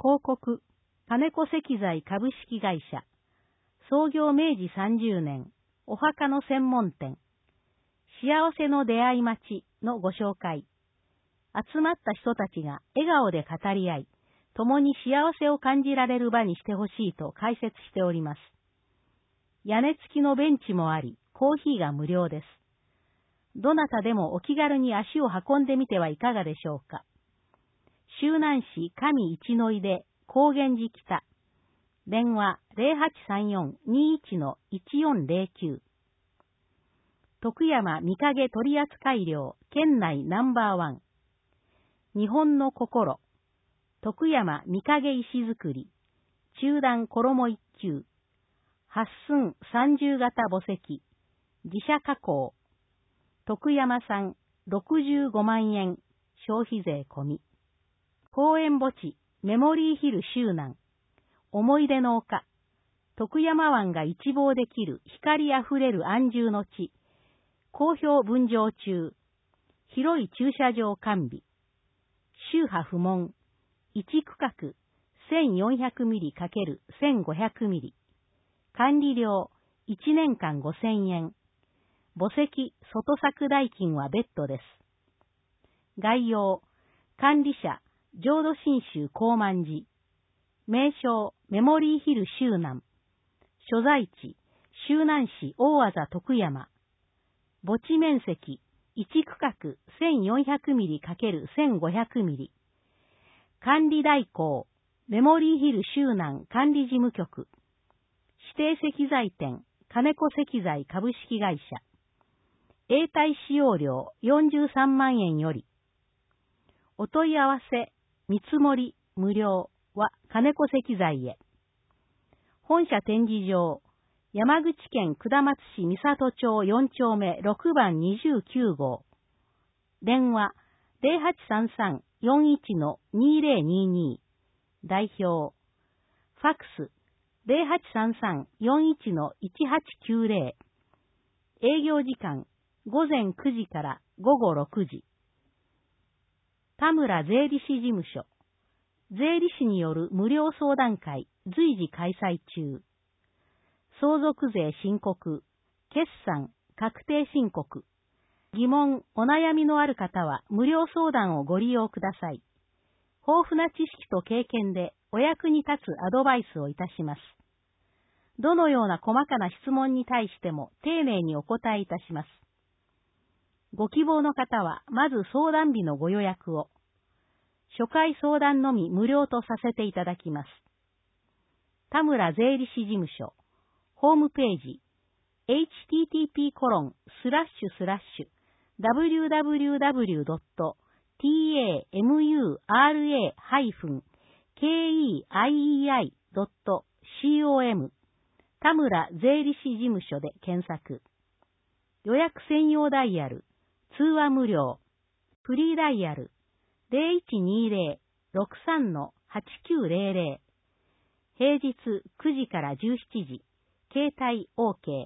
広告、金子石材株式会社、創業明治30年、お墓の専門店、幸せの出会い町のご紹介。集まった人たちが笑顔で語り合い、共に幸せを感じられる場にしてほしいと解説しております。屋根付きのベンチもあり、コーヒーが無料です。どなたでもお気軽に足を運んでみてはいかがでしょうか。周南市上一の井で高原寺北。電話 0834-21-1409。徳山御影取扱量県内ナンバーワン。日本の心。徳山御影石造り。中段衣一級。八寸30型墓石。自社加工。徳山産65万円。消費税込み。公園墓地メモリーヒル周南。思い出の丘。徳山湾が一望できる光あふれる安住の地。好評分譲中。広い駐車場完備。宗派不問。1区画 1400 ミリ ×1500 ミリ。管理料1年間5000円。墓石外作代金は別途です。概要。管理者、浄土真宗高万寺。名称、メモリーヒル周南。所在地、周南市大字徳山。墓地面積、1区画 1400 ミリ ×1500 ミリ。管理代行、メモリーヒル周南管理事務局。指定石材店、金子石材株式会社。永代使用料43万円より。お問い合わせ、見積もり、無料は金子石材へ。本社展示場、山口県下松市三郷町4丁目6番29号。電話0833-41-2022。代表。ファックス0833-41-1890。営業時間午前9時から午後6時。田村税理士事務所。税理士による無料相談会随時開催中。相続税申告、決算、確定申告。疑問、お悩みのある方は無料相談をご利用ください。豊富な知識と経験でお役に立つアドバイスをいたします。どのような細かな質問に対しても丁寧にお答えいたします。ご希望の方はまず相談日のご予約を。初回相談のみ無料とさせていただきます。田村税理士事務所。ホームページ。http://www.tamura-keii.com 田村税理士事務所で検索。予約専用ダイヤル。通話無料。フリーダイヤル。0120-63-8900。平日9時から17時。携帯 OK。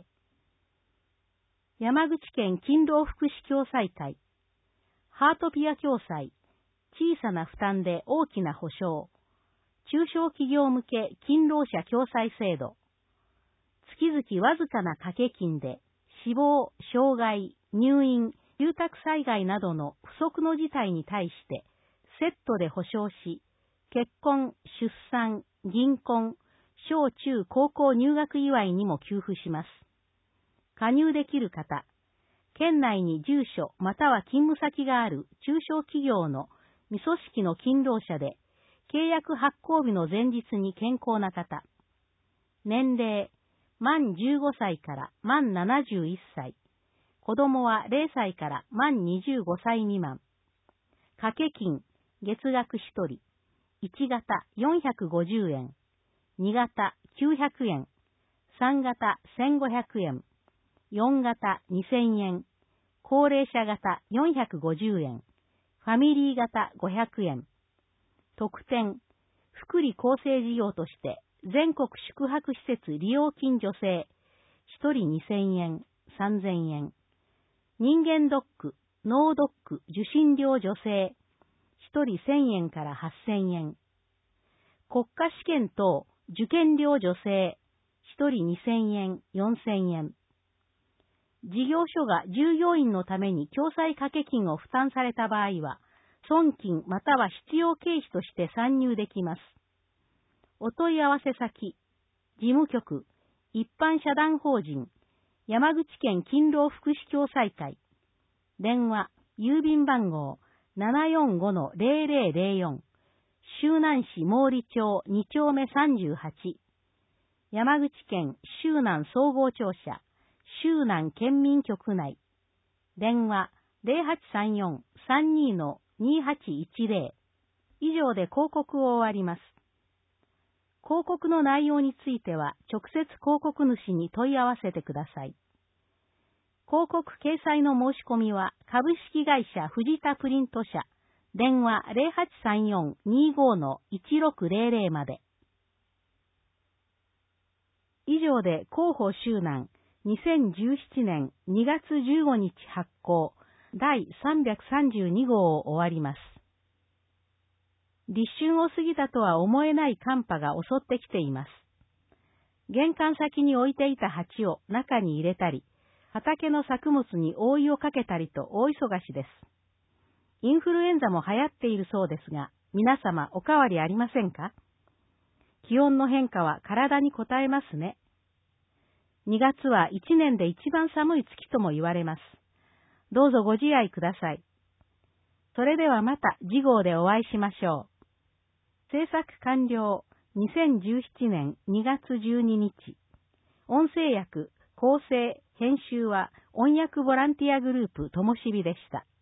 山口県勤労福祉共済会。ハートピア共済。小さな負担で大きな保障。中小企業向け勤労者共済制度。月々わずかな掛け金で死亡、障害、入院、住宅災害などの不測の事態に対してセットで保障し、結婚、出産、銀婚、小中高校入学祝いにも給付します。加入できる方、県内に住所または勤務先がある中小企業の未組織の勤労者で、契約発行日の前日に健康な方。年齢、満15歳から満71歳。子供は0歳から満25歳未満。掛け金、月額1人。1型450円。2型900円。3型1500円。4型2000円。高齢者型450円。ファミリー型500円。特典、福利厚生事業として全国宿泊施設利用金助成。1人2000円、3000円。人間ドック、脳ドック受診料助成。1人1000円から8000円。 国家試験等、受験料助成、1人2000円、4000円。事業所が従業員のために共済掛け金を負担された場合は、損金または必要経費として算入できます。お問い合わせ先、事務局、一般社団法人、山口県勤労福祉共済会。電話、郵便番号 745-0004。周南市毛利町2丁目38。山口県周南総合庁舎、周南県民局内。電話0834-32-2810。以上で広告を終わります。広告の内容については、直接広告主に問い合わせてください。広告掲載の申し込みは、株式会社藤田プリント社、電話0834-25-1600まで。以上で広報周南2017年2月15日発行第332号を終わります。立春を過ぎたとは思えない寒波が襲ってきています。玄関先に置いていた鉢を中に入れたり、畑の作物に覆いをかけたりと大忙しです。インフルエンザも流行っているそうですが、皆様おかわりありませんか？気温の変化は体に応えますね。2月は1年で一番寒い月とも言われます。どうぞご自愛ください。それではまた次号でお会いしましょう。制作完了2017年2月12日。音声訳、構成、編集は音訳ボランティアグループともしびでした。